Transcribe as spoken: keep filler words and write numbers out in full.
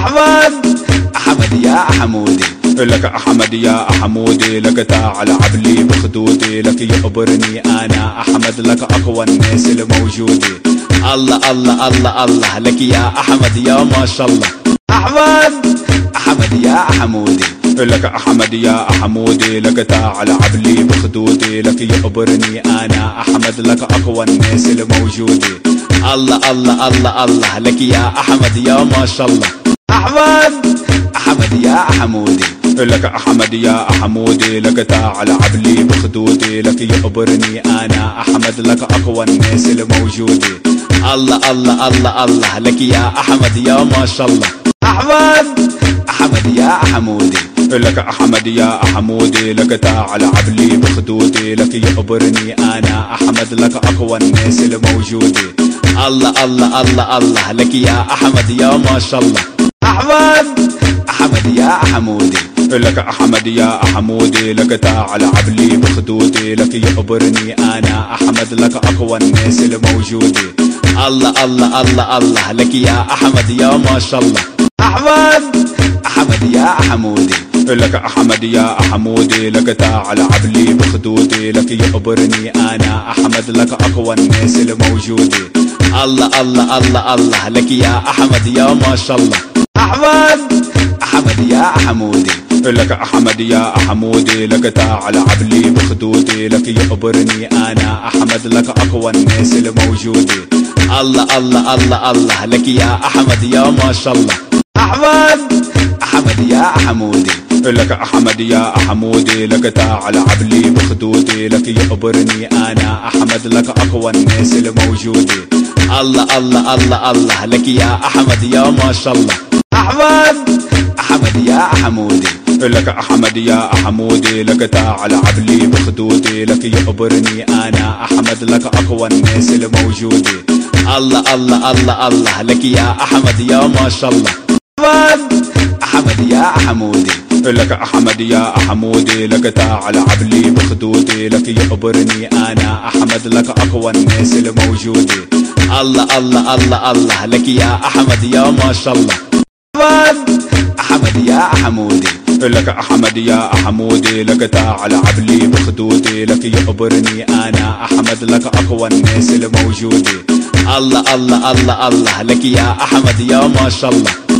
أحمد أحمد يا حمودي، لك أحمد يا حمودي، لك تعال عبلي بخدودي، لك يخبرني أنا أحمد، لك أقوى الناس الموجودة. الله الله الله الله لك يا أحمد يا ما شاء الله. أحمد أحمد يا حمودي، لك أحمد يا حمودي، لك تعال عبلي بخدودي، لك يخبرني أنا أحمد، لك أقوى الناس الموجودة. الله الله الله الله لك يا أحمد يا ما شاء الله. أحمد أحمد يا حمودي، لك أحمد يا حمودي، لك تعال عبلي بخدودي، لك يخبرني أنا أحمد، لك أقوى الناس الموجودة. الله الله الله الله لك يا أحمد يا ما شاء الله. أحمد أحمد يا حمودي، لك أحمد يا حمودي، لك تعال عبلي بخدودي، لك يخبرني أنا أحمد، لك أقوى الناس الموجودة. الله الله الله الله لك يا أحمد يا ما شاء الله. أحمد أحمد يا حمودي، لك أحمد يا حمودي، لك تعال عبلي بخدودي، لك يخبرني أنا أحمد، لك أقوى الناس الموجودة. الله الله الله الله لك يا أحمد يا ما شاء الله. أحمد أحمد يا حمودي، لك أحمد يا حمودي، لك تعال عبلي بخدودي، لك يخبرني أنا أحمد، لك أقوى الناس الموجودة. الله الله الله الله لك يا أحمد يا ما شاء الله. أحمد أحمد يا حمودي، لك أحمد يا حمودي، لك تعال عبلي بخدودي، لك يخبرني أنا أحمد، لك أقوى الناس الموجودة. الله الله الله الله لك يا أحمد يا ما شاء الله. أحمد أحمد يا حمودي، لك أحمد يا حمودي، لك تعال عبلي بخدودي، لك يخبرني أنا أحمد، لك أقوى الناس الموجودة. الله الله الله الله لك يا أحمد يا ما شاء الله. أحمد أحمد يا حمودي، لك أحمد يا حمودي، لك تعال عبلي بخدودي، لك يخبرني أنا أحمد، لك أقوى الناس الموجودة. الله الله الله الله لك يا أحمد يا ما شاء الله. أحمد أحمد يا حمودي، لك أحمد يا حمودي، لك تعال عبلي بخدودي، لك يخبرني أنا أحمد، لك أقوى الناس الموجودة. الله الله الله الله لك يا أحمد يا ما شاء الله. أحمد أحمد يا حمودي، لك أحمد يا حمودي، لك تعال عبلي بخدودي، لك يخبرني أنا أحمد، لك أقوى الناس الموجودة. الله الله الله الله لك يا أحمد يا ما شاء الله.